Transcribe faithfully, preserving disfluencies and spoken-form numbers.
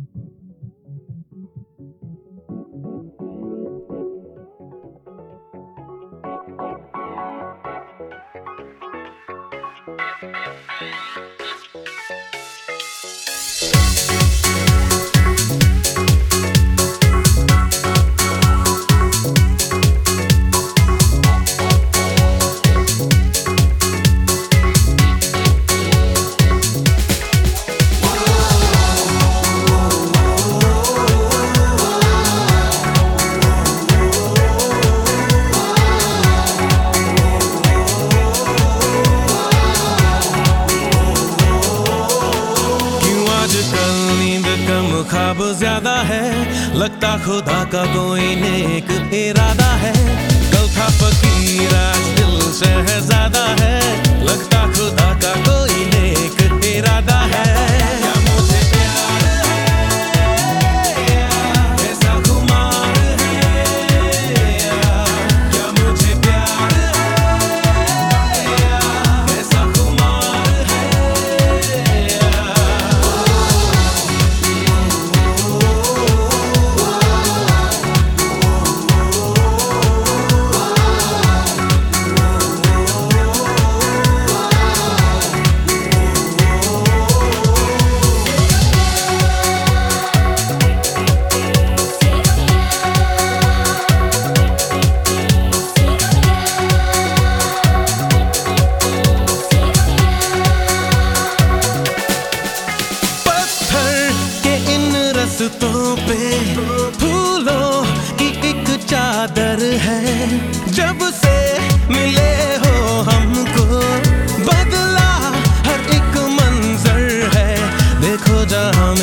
ख्वाब ज्यादा है, लगता खुदा का कोई नेक इरादा है। कल था फकीर आज दिल शहजादा है, लगता खुदा का कोई नेक इरादा है। क्या मुझे प्यार है, ऐसा खुमार है, क्या मुझे प्यार है, ऐसा खुमार है। रास्तों पे फूलों की एक चादर है, जब से मिले हो हमको बदला हर एक मंजर है। देखो जहाँ